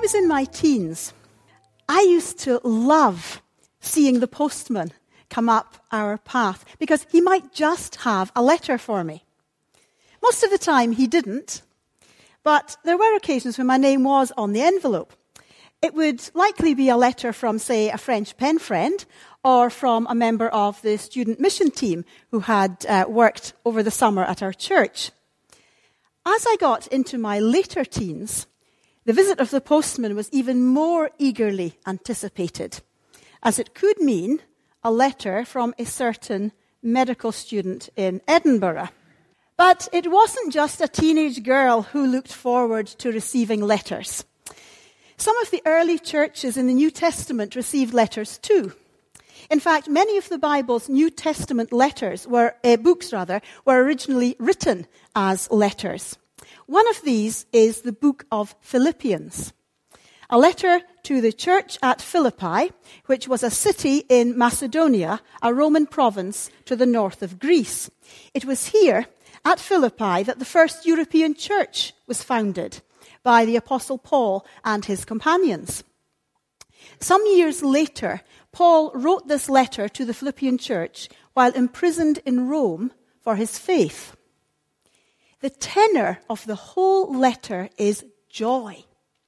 was in my teens, I used to love seeing the postman come up our path because he might just have a letter for me. Most of the time he didn't, but there were occasions when my name was on the envelope. It would likely be a letter from, say, a French pen friend or from a member of the student mission team who had worked over the summer at our church. As I got into my later teens, the visit of the postman was even more eagerly anticipated, as it could mean a letter from a certain medical student in Edinburgh. But it wasn't just a teenage girl who looked forward to receiving letters. Some of the early churches in the New Testament received letters too. In fact, many of the Bible's New Testament books were originally written as letters. One of these is the book of Philippians, a letter to the church at Philippi, which was a city in Macedonia, a Roman province to the north of Greece. It was here, at Philippi, that the first European church was founded by the Apostle Paul and his companions. Some years later, Paul wrote this letter to the Philippian church while imprisoned in Rome for his faith. The tenor of the whole letter is joy.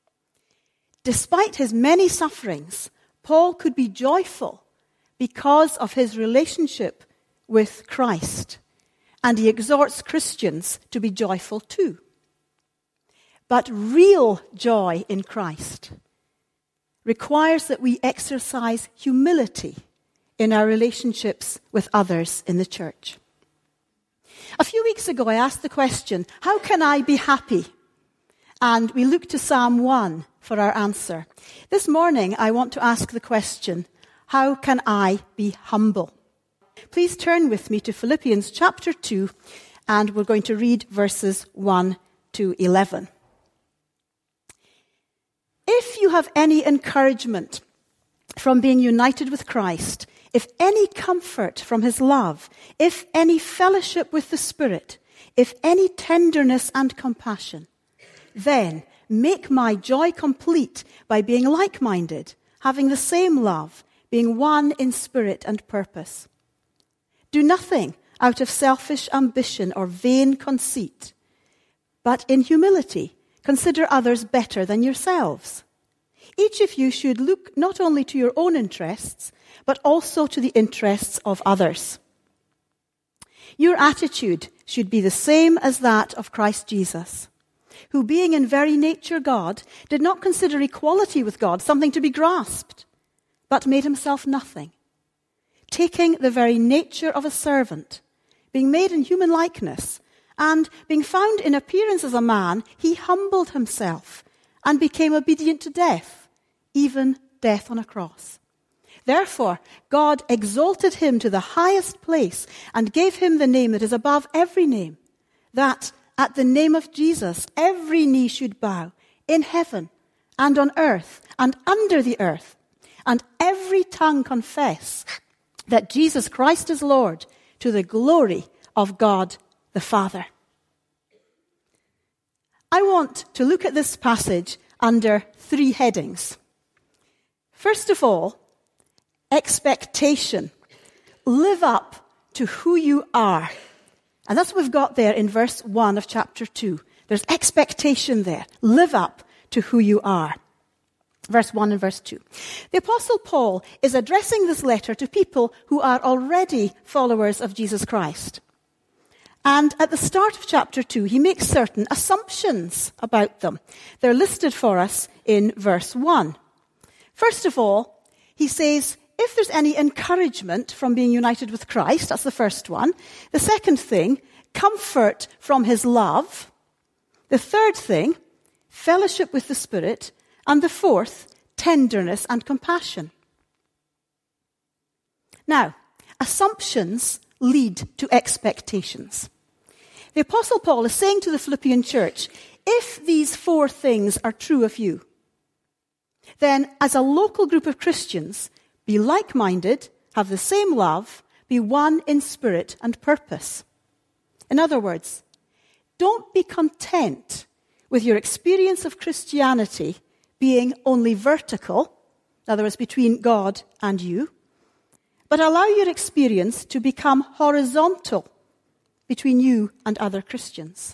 Despite his many sufferings, Paul could be joyful because of his relationship with Christ, and he exhorts Christians to be joyful too. But real joy in Christ requires that we exercise humility in our relationships with others in the church. A few weeks ago, I asked the question, how can I be happy? And we looked to Psalm 1 for our answer. This morning, I want to ask the question, how can I be humble? Please turn with me to Philippians chapter 2, and we're going to read verses 1 to 11. If you have any encouragement from being united with Christ, if any comfort from his love, if any fellowship with the Spirit, if any tenderness and compassion, then make my joy complete by being like-minded, having the same love, being one in spirit and purpose. Do nothing out of selfish ambition or vain conceit, but in humility consider others better than yourselves. Each of you should look not only to your own interests, but also to the interests of others. Your attitude should be the same as that of Christ Jesus, who being in very nature God, did not consider equality with God something to be grasped, but made himself nothing, taking the very nature of a servant, being made in human likeness, and being found in appearance as a man, he humbled himself and became obedient to death, even death on a cross. Therefore, God exalted him to the highest place and gave him the name that is above every name, that at the name of Jesus every knee should bow in heaven and on earth and under the earth, and every tongue confess that Jesus Christ is Lord, to the glory of God the Father. I want to look at this passage under 3 headings. First of all, expectation. Live up to who you are. And that's what we've got there in verse 1 of chapter 2. There's expectation there. Live up to who you are. Verse 1 and verse 2. The Apostle Paul is addressing this letter to people who are already followers of Jesus Christ. And at the start of chapter 2, he makes certain assumptions about them. They're listed for us in verse 1. First of all, he says, if there's any encouragement from being united with Christ, that's the first one. The second thing, comfort from his love. The third thing, fellowship with the Spirit. And the fourth, tenderness and compassion. Now, assumptions lead to expectations. The Apostle Paul is saying to the Philippian church, if these 4 things are true of you, then as a local group of Christians, be like-minded, have the same love, be one in spirit and purpose. In other words, don't be content with your experience of Christianity being only vertical, in other words, between God and you, but allow your experience to become horizontal between you and other Christians.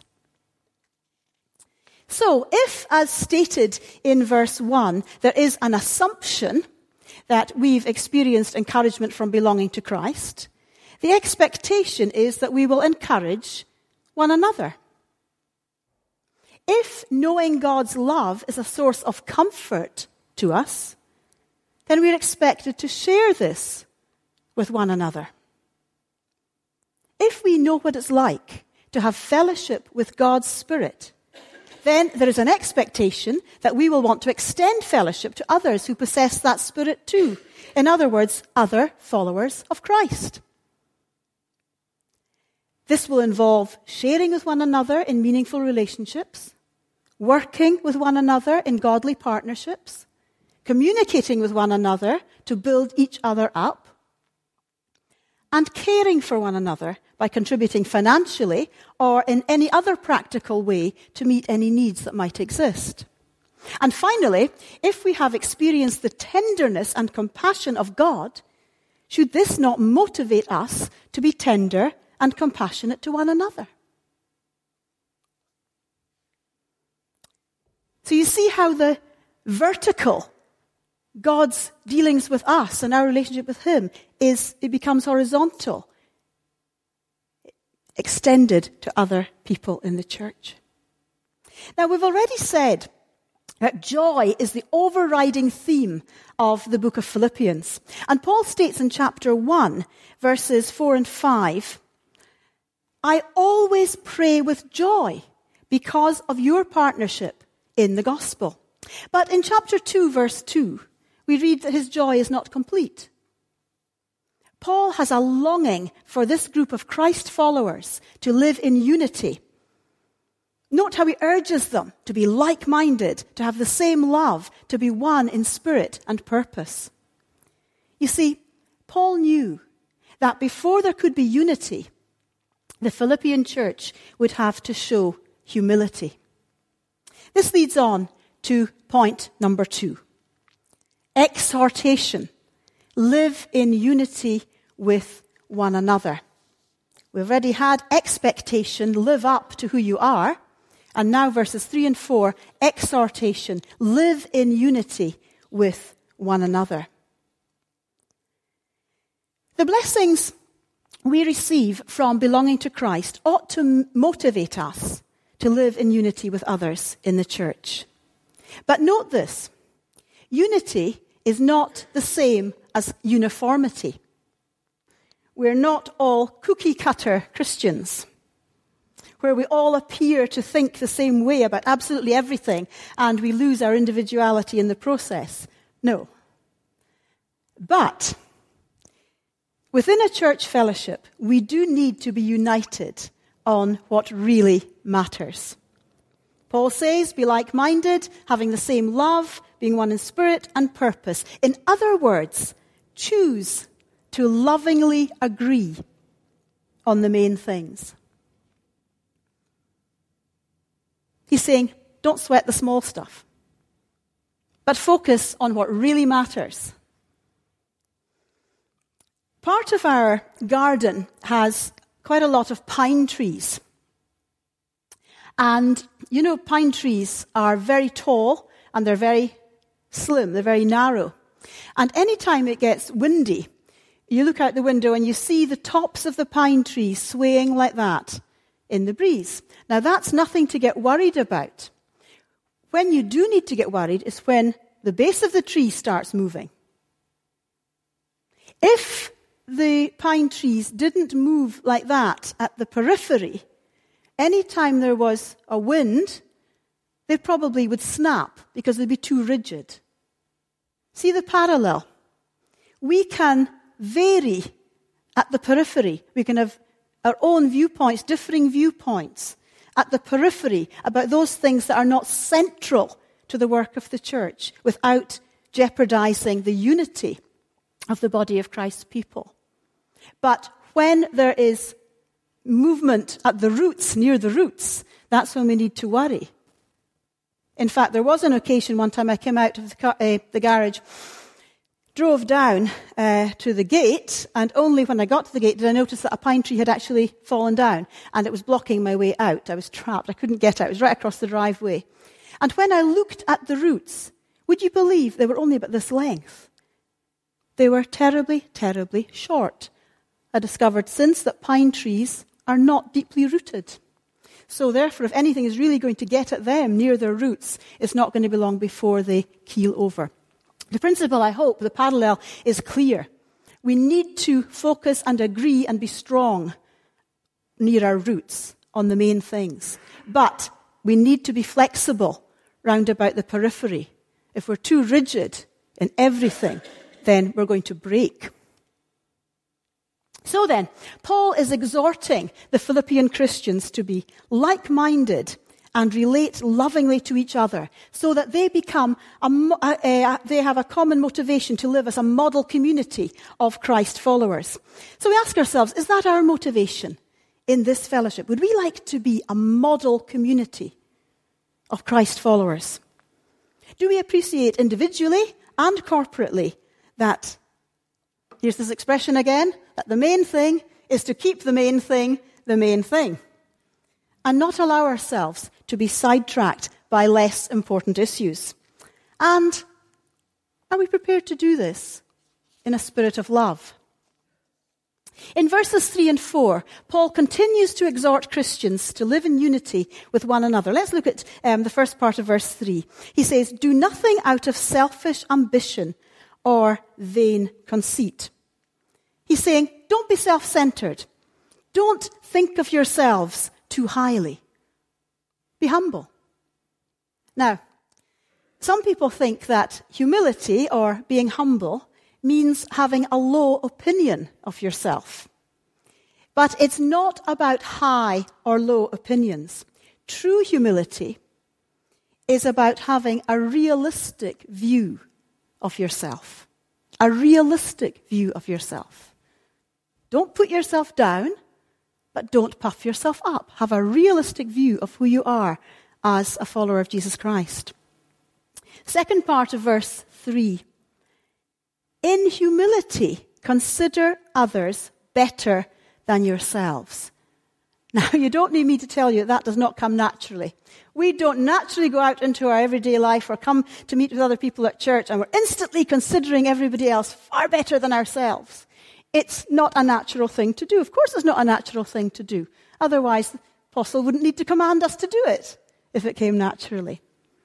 So, if, as stated in verse 1, there is an assumption that we've experienced encouragement from belonging to Christ, the expectation is that we will encourage one another. If knowing God's love is a source of comfort to us, then we're expected to share this with one another. If we know what it's like to have fellowship with God's Spirit, then there is an expectation that we will want to extend fellowship to others who possess that Spirit too. In other words, other followers of Christ. This will involve sharing with one another in meaningful relationships, working with one another in godly partnerships, communicating with one another to build each other up, and caring for one another by contributing financially or in any other practical way to meet any needs that might exist. And finally, if we have experienced the tenderness and compassion of God, should this not motivate us to be tender and compassionate to one another? So you see how the vertical, God's dealings with us and our relationship with Him, it becomes horizontal, extended to other people in the church. Now, we've already said that joy is the overriding theme of the book of Philippians. And Paul states in chapter 1, verses 4 and 5, I always pray with joy because of your partnership in the gospel. But in chapter 2, verse 2, we read that his joy is not complete. Paul has a longing for this group of Christ followers to live in unity. Note how he urges them to be like-minded, to have the same love, to be one in spirit and purpose. You see, Paul knew that before there could be unity, the Philippian church would have to show humility. This leads on to point number 2. Exhortation. Live in unity with one another. We've already had expectation, live up to who you are. And now verses 3 and 4, exhortation, live in unity with one another. The blessings we receive from belonging to Christ ought to motivate us to live in unity with others in the church. But note this, unity is not the same as uniformity. We're not all cookie-cutter Christians, where we all appear to think the same way about absolutely everything, and we lose our individuality in the process. No. But within a church fellowship, we do need to be united on what really matters. Paul says, be like-minded, having the same love, being one in spirit and purpose. In other words, choose to lovingly agree on the main things. He's saying, don't sweat the small stuff, but focus on what really matters. Part of our garden has quite a lot of pine trees. And, you know, pine trees are very tall and they're very slim, they're very narrow. And anytime it gets windy, you look out the window and you see the tops of the pine trees swaying like that in the breeze. Now, that's nothing to get worried about. When you do need to get worried is when the base of the tree starts moving. If the pine trees didn't move like that at the periphery, anytime there was a wind, they probably would snap because they'd be too rigid. See the parallel? We can vary at the periphery. We can have our own viewpoints, differing viewpoints at the periphery about those things that are not central to the work of the church without jeopardizing the unity of the body of Christ's people. But when there is movement at the roots, near the roots, that's when we need to worry. In fact, there was an occasion one time I came out of the garage, drove down to the gate, and only when I got to the gate did I notice that a pine tree had actually fallen down, and it was blocking my way out. I was trapped. I couldn't get out. It was right across the driveway. And when I looked at the roots, would you believe they were only about this length? They were terribly, terribly short. I discovered since that pine trees are not deeply rooted. So therefore, if anything is really going to get at them near their roots, it's not going to be long before they keel over. The principle, I hope, the parallel is clear. We need to focus and agree and be strong near our roots on the main things. But we need to be flexible round about the periphery. If we're too rigid in everything, then we're going to break. So then, Paul is exhorting the Philippian Christians to be like-minded and relate lovingly to each other so that they become they have a common motivation to live as a model community of Christ followers. So we ask ourselves, is that our motivation in this fellowship? Would we like to be a model community of Christ followers? Do we appreciate individually and corporately that, here's this expression again, that the main thing is to keep the main thing, and not allow ourselves to be sidetracked by less important issues? And are we prepared to do this in a spirit of love? In verses 3 and 4, Paul continues to exhort Christians to live in unity with one another. Let's look at the first part of verse 3. He says, "Do nothing out of selfish ambition or vain conceit." He's saying, don't be self-centered. Don't think of yourselves too highly. Be humble. Now, some people think that humility or being humble means having a low opinion of yourself. But it's not about high or low opinions. True humility is about having a realistic view of yourself. A realistic view of yourself. Don't put yourself down, but don't puff yourself up. Have a realistic view of who you are as a follower of Jesus Christ. Second part of verse 3. In humility, consider others better than yourselves. Now, you don't need me to tell you that does not come naturally. We don't naturally go out into our everyday life or come to meet with other people at church and we're instantly considering everybody else far better than ourselves. It's not a natural thing to do. Of course it's not a natural thing to do. Otherwise, the apostle wouldn't need to command us to do it if it came naturally.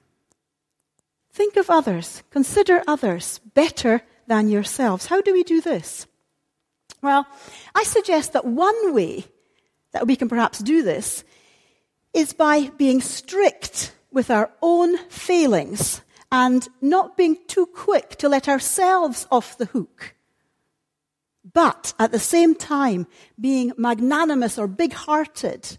Think of others. Consider others better than yourselves. How do we do this? Well, I suggest that one way that we can perhaps do this is by being strict with our own failings and not being too quick to let ourselves off the hook. But at the same time, being magnanimous or big-hearted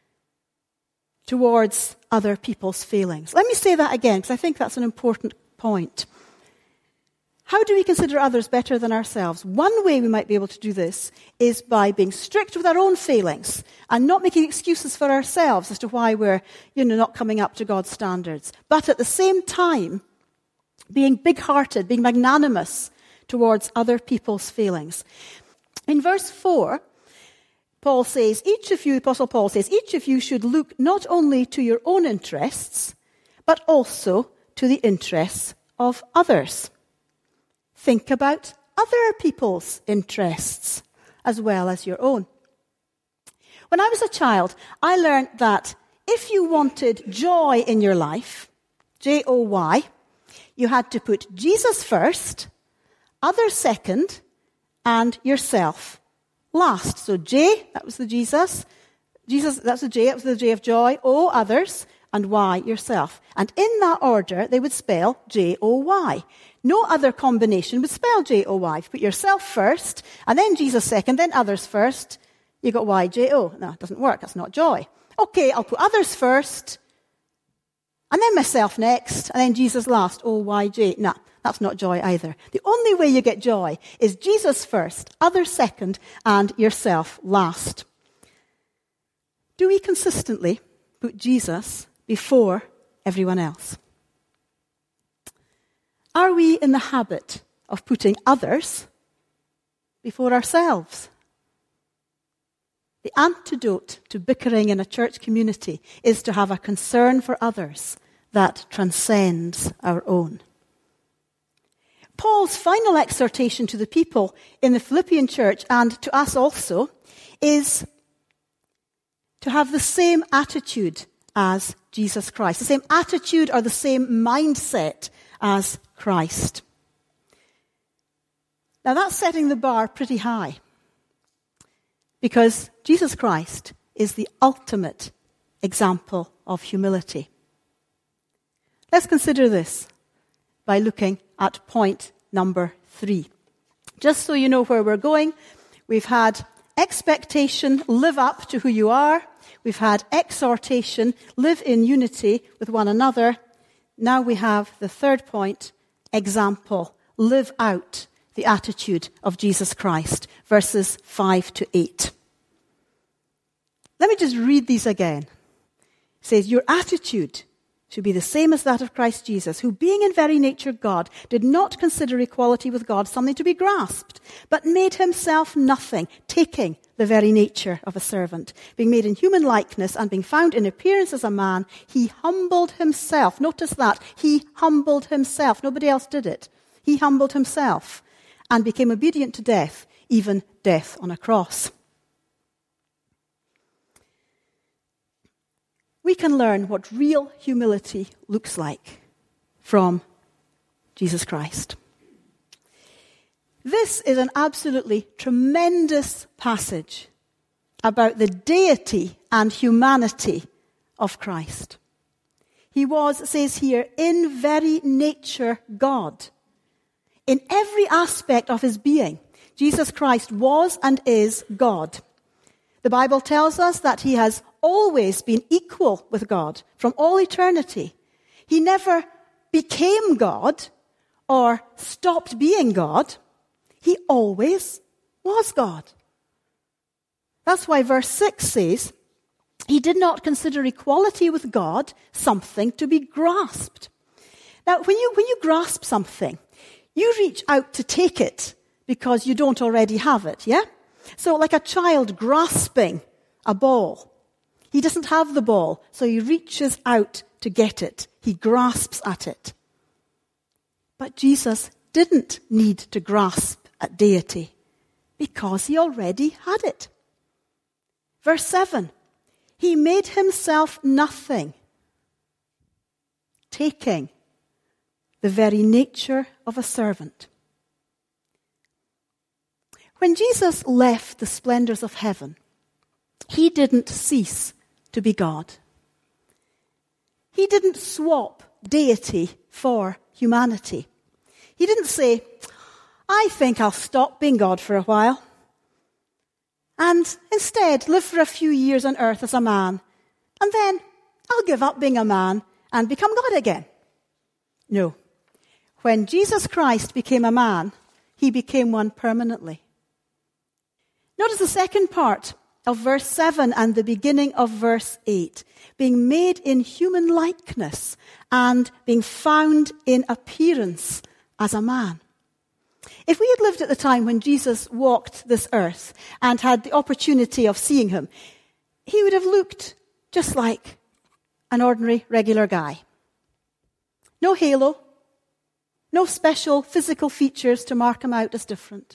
towards other people's failings. Let me say that again, because I think that's an important point. How do we consider others better than ourselves? One way we might be able to do this is by being strict with our own failings and not making excuses for ourselves as to why we're, not coming up to God's standards. But at the same time, being big-hearted, being magnanimous towards other people's failings. In verse 4, Paul says, the Apostle Paul says, each of you should look not only to your own interests, but also to the interests of others. Think about other people's interests as well as your own. When I was a child, I learned that if you wanted joy in your life, J-O-Y, you had to put Jesus first, others second, and yourself last. So J, that was the Jesus. That's the J, that was the J of joy. O, others, and Y, yourself. And in that order, they would spell J-O-Y. No other combination would spell J-O-Y. If you put yourself first, and then Jesus second, then others first, you got Y-J-O. No, it doesn't work. That's not joy. Okay, I'll put others first, and then myself next, and then Jesus last. O-Y-J. No, that's not joy either. The only way you get joy is Jesus first, others second, and yourself last. Do we consistently put Jesus before everyone else. Are we in the habit of putting others before ourselves? The antidote to bickering in a church community is to have a concern for others that transcends our own. Paul's final exhortation to the people in the Philippian church, and to us also, is to have the same attitude as Jesus Christ, the same attitude or the same mindset as Christ. Now that's setting the bar pretty high, because Jesus Christ is the ultimate example of humility. Let's consider this by looking at point number 3. Just so you know where we're going, we've had expectation, live up to who you are. We've had exhortation, live in unity with one another. Now we have the third point, example, live out the attitude of Jesus Christ, verses 5 to 8. Let me just read these again. It says, your attitude should be the same as that of Christ Jesus, who being in very nature God, did not consider equality with God something to be grasped, but made himself nothing, taking the very nature of a servant. Being made in human likeness and being found in appearance as a man, he humbled himself. Notice that. He humbled himself. Nobody else did it. He humbled himself and became obedient to death, even death on a cross. We can learn what real humility looks like from Jesus Christ. This is an absolutely tremendous passage about the deity and humanity of Christ. He was, it says here, in very nature God. In every aspect of his being, Jesus Christ was and is God. The Bible tells us that he has always been equal with God from all eternity. He never became God or stopped being God. He always was God. That's why verse 6 says, he did not consider equality with God something to be grasped. Now, when you grasp something, you reach out to take it because you don't already have it, yeah? So like a child grasping a ball. He doesn't have the ball, so he reaches out to get it. He grasps at it. But Jesus didn't need to grasp at deity because he already had it. Verse 7, he made himself nothing, taking the very nature of a servant. When Jesus left the splendors of heaven, he didn't cease to be God. He didn't swap deity for humanity. He didn't say, I think I'll stop being God for a while and instead live for a few years on earth as a man, and then I'll give up being a man and become God again. No. When Jesus Christ became a man, he became one permanently. Notice the second part of verse 7 and the beginning of verse 8. Being made in human likeness and being found in appearance as a man. If we had lived at the time when Jesus walked this earth and had the opportunity of seeing him, he would have looked just like an ordinary, regular guy. No halo, no special physical features to mark him out as different.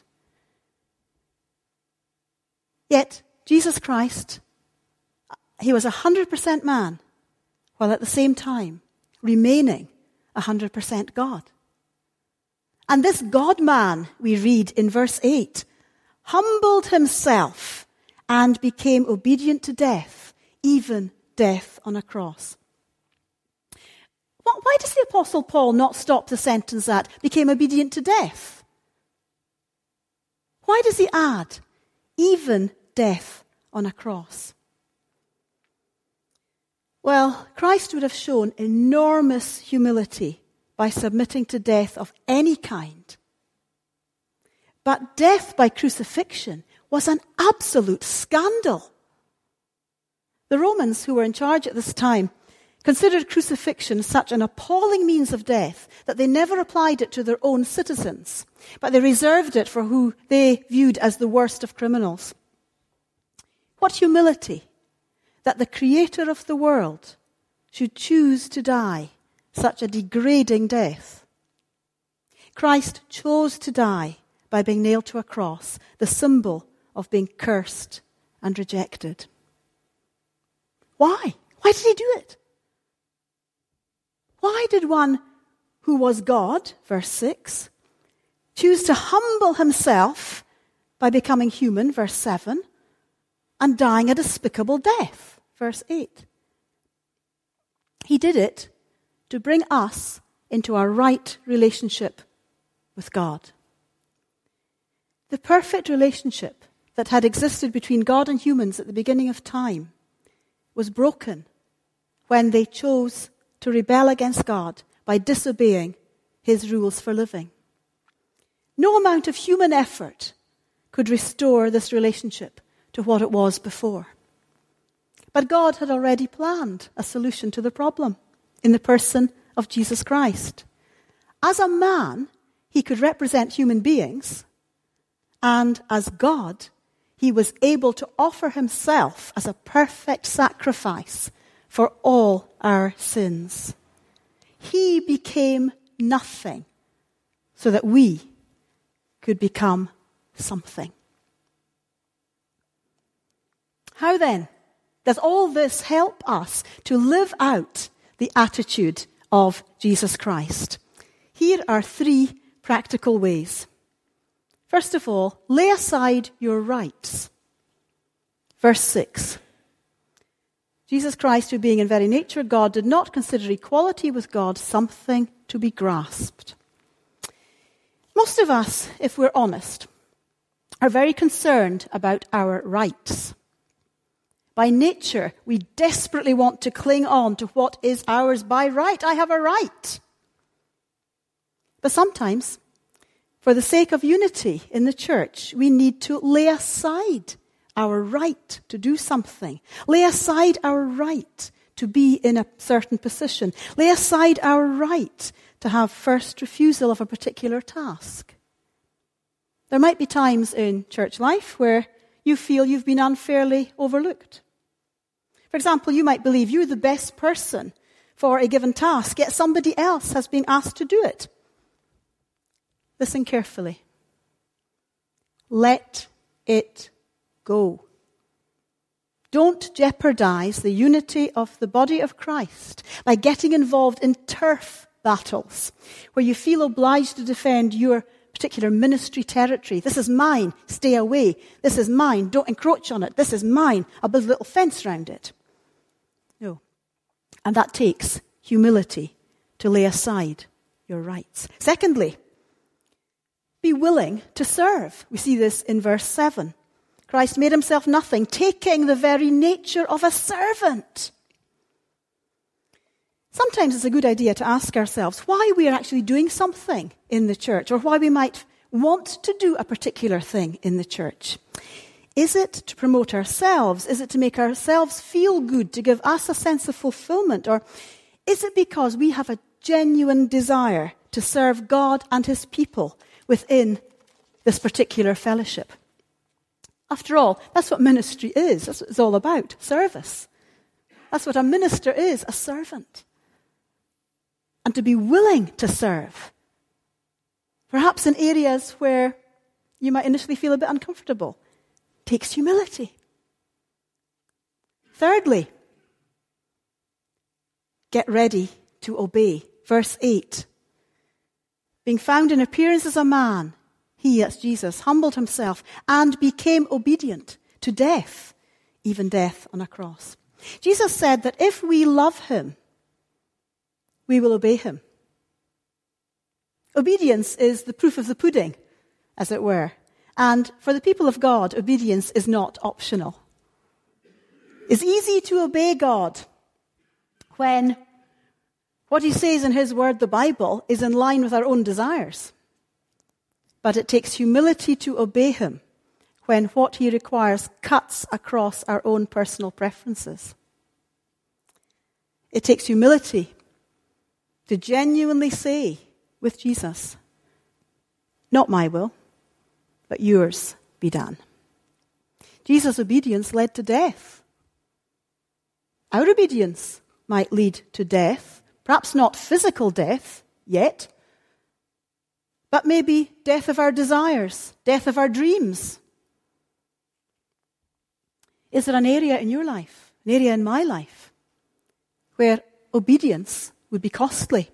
Yet, Jesus Christ, he was 100% man, while at the same time remaining 100% God. And this God-man, we read in verse 8, humbled himself and became obedient to death, even death on a cross. Why does the Apostle Paul not stop the sentence at became obedient to death? Why does he add, even death on a cross? Well, Christ would have shown enormous humility by submitting to death of any kind. But death by crucifixion was an absolute scandal. The Romans who were in charge at this time considered crucifixion such an appalling means of death that they never applied it to their own citizens, but they reserved it for who they viewed as the worst of criminals. What humility that the Creator of the world should choose to die such a degrading death. Christ chose to die by being nailed to a cross, the symbol of being cursed and rejected. Why? Why did he do it? Why did one who was God, verse 6, choose to humble himself by becoming human, verse 7, and dying a despicable death, verse 8? He did it to bring us into a right relationship with God. The perfect relationship that had existed between God and humans at the beginning of time was broken when they chose to rebel against God by disobeying his rules for living. No amount of human effort could restore this relationship to what it was before. But God had already planned a solution to the problem in the person of Jesus Christ. As a man, he could represent human beings, and as God, he was able to offer himself as a perfect sacrifice for all our sins. He became nothing so that we could become something. How then does all this help us to live out the attitude of Jesus Christ? Here are 3 practical ways. First of all, lay aside your rights. Verse 6. Jesus Christ, who being in very nature God, did not consider equality with God something to be grasped. Most of us, if we're honest, are very concerned about our rights. By nature, we desperately want to cling on to what is ours by right. I have a right. But sometimes, for the sake of unity in the church, we need to lay aside our right to do something. Lay aside our right to be in a certain position. Lay aside our right to have first refusal of a particular task. There might be times in church life where you feel you've been unfairly overlooked. For example, you might believe you're the best person for a given task, yet somebody else has been asked to do it. Listen carefully. Let it go. Don't jeopardize the unity of the body of Christ by getting involved in turf battles where you feel obliged to defend your particular ministry territory. This is mine, stay away. This is mine, don't encroach on it. This is mine, I'll build a little fence around it. No. And that takes humility to lay aside your rights. Secondly, be willing to serve. We see this in verse 7. Christ made himself nothing, taking the very nature of a servant. Sometimes it's a good idea to ask ourselves why we are actually doing something in the church, or why we might want to do a particular thing in the church. Is it to promote ourselves? Is it to make ourselves feel good, to give us a sense of fulfillment? Or is it because we have a genuine desire to serve God and his people within this particular fellowship? After all, that's what ministry is. That's what it's all about, service. That's what a minister is, a servant. And to be willing to serve, perhaps in areas where you might initially feel a bit uncomfortable, takes humility. Thirdly, get ready to obey. Verse 8. Being found in appearance as a man, he, that's Jesus, humbled himself and became obedient to death, even death on a cross. Jesus said that if we love him, we will obey him. Obedience is the proof of the pudding, as it were. And for the people of God, obedience is not optional. It's easy to obey God when what he says in his word, the Bible, is in line with our own desires. But it takes humility to obey him when what he requires cuts across our own personal preferences. It takes humility to genuinely say with Jesus, not my will, but yours be done. Jesus' obedience led to death. Our obedience might lead to death, perhaps not physical death yet, but maybe death of our desires, death of our dreams. Is there an area in your life, an area in my life, where obedience would be costly?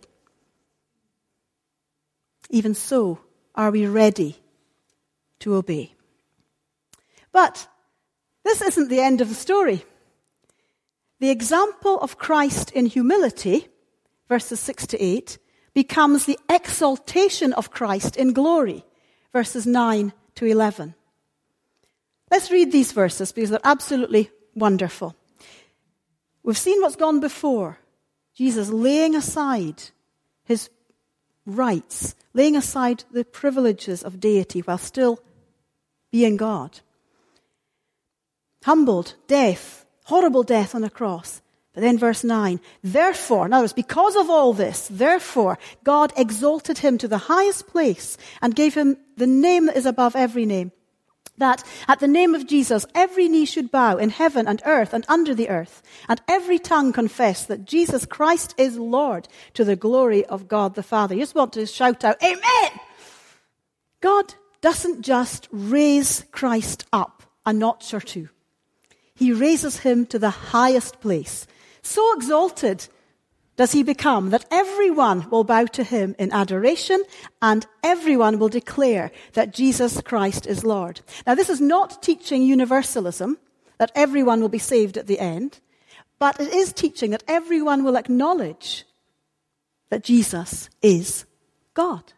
Even so, are we ready to obey? But this isn't the end of the story. The example of Christ in humility, verses 6 to 8, becomes the exaltation of Christ in glory, verses 9 to 11. Let's read these verses because they're absolutely wonderful. We've seen what's gone before. Jesus laying aside his rights, laying aside the privileges of deity while still being God. Humbled, death, horrible death on a cross. But then verse 9, therefore, in other words, because of all this, therefore, God exalted him to the highest place and gave him the name that is above every name, that at the name of Jesus, every knee should bow in heaven and earth and under the earth, and every tongue confess that Jesus Christ is Lord, to the glory of God the Father. You just want to shout out, Amen! God doesn't just raise Christ up a notch or two. He raises him to the highest place. So exalted does he become that everyone will bow to him in adoration and everyone will declare that Jesus Christ is Lord. Now, this is not teaching universalism, that everyone will be saved at the end, but it is teaching that everyone will acknowledge that Jesus is God.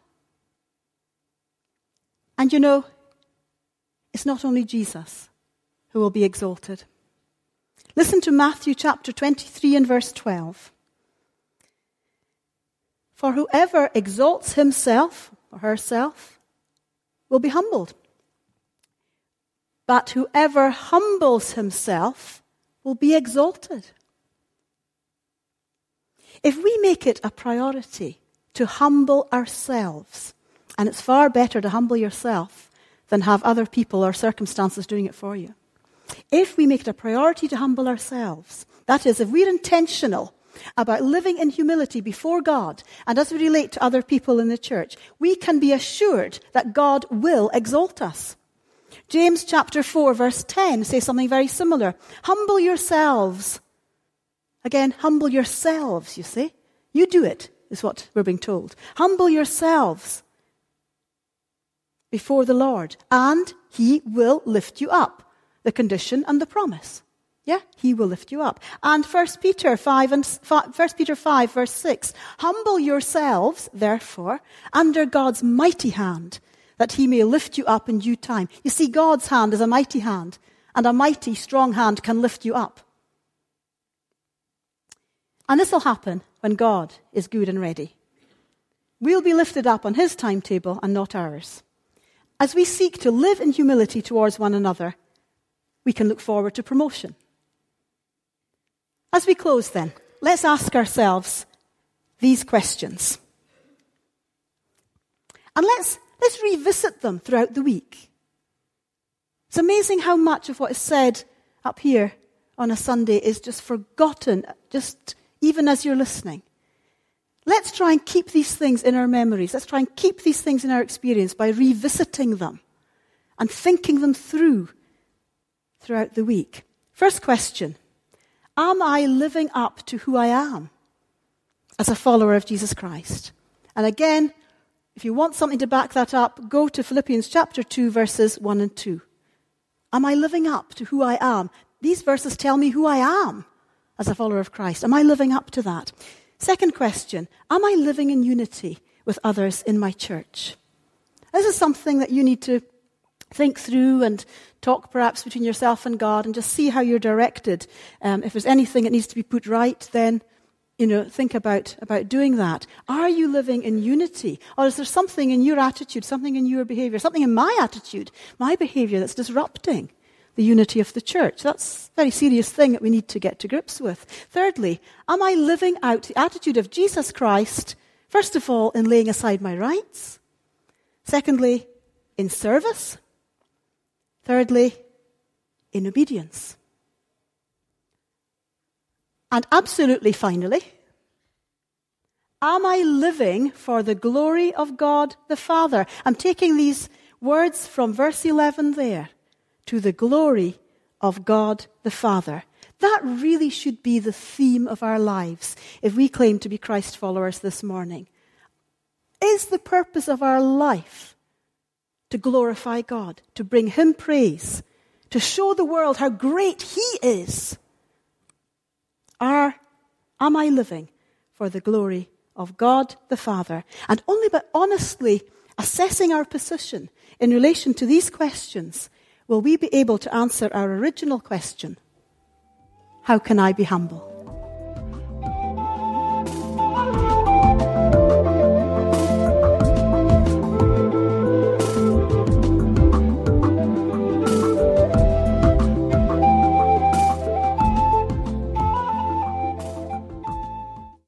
And you know, it's not only Jesus who will be exalted. Listen to Matthew chapter 23 and verse 12. For whoever exalts himself or herself will be humbled. But whoever humbles himself will be exalted. If we make it a priority to humble ourselves, and it's far better to humble yourself than have other people or circumstances doing it for you. If we make it a priority to humble ourselves, that is, if we're intentional about living in humility before God and as we relate to other people in the church, we can be assured that God will exalt us. James chapter 4 verse 10 says something very similar. Humble yourselves. Again, humble yourselves, you see. You do it, is what we're being told. Humble yourselves before the Lord, and he will lift you up. The condition and the promise. Yeah, he will lift you up. And 1 Peter 5 verse 6. Humble yourselves, therefore, under God's mighty hand, that he may lift you up in due time. You see, God's hand is a mighty hand, and a mighty, strong hand can lift you up. And this will happen when God is good and ready. We'll be lifted up on his timetable and not ours. As we seek to live in humility towards one another, we can look forward to promotion. As we close then, let's ask ourselves these questions. And let's revisit them throughout the week. It's amazing how much of what is said up here on a Sunday is just forgotten, just even as you're listening. Let's try and keep these things in our memories. Let's try and keep these things in our experience by revisiting them and thinking them throughout the week. First question, am I living up to who I am as a follower of Jesus Christ? And again, if you want something to back that up, go to Philippians chapter 2, verses 1 and 2. Am I living up to who I am? These verses tell me who I am as a follower of Christ. Am I living up to that? Second question, am I living in unity with others in my church? This is something that you need to think through and talk perhaps between yourself and God and just see how you're directed. If there's anything that needs to be put right, then, think about doing that. Are you living in unity? Or is there something in your attitude, something in your behavior, something in my attitude, my behavior that's disrupting the unity of the church. That's a very serious thing that we need to get to grips with. Thirdly, am I living out the attitude of Jesus Christ, first of all, in laying aside my rights? Secondly, in service? Thirdly, in obedience? And absolutely finally, am I living for the glory of God the Father? I'm taking these words from verse 11 there. To the glory of God the Father. That really should be the theme of our lives if we claim to be Christ followers this morning. Is the purpose of our life to glorify God, to bring Him praise, to show the world how great He is? Or am I living for the glory of God the Father? And only by honestly assessing our position in relation to these questions will we be able to answer our original question, how can I be humble?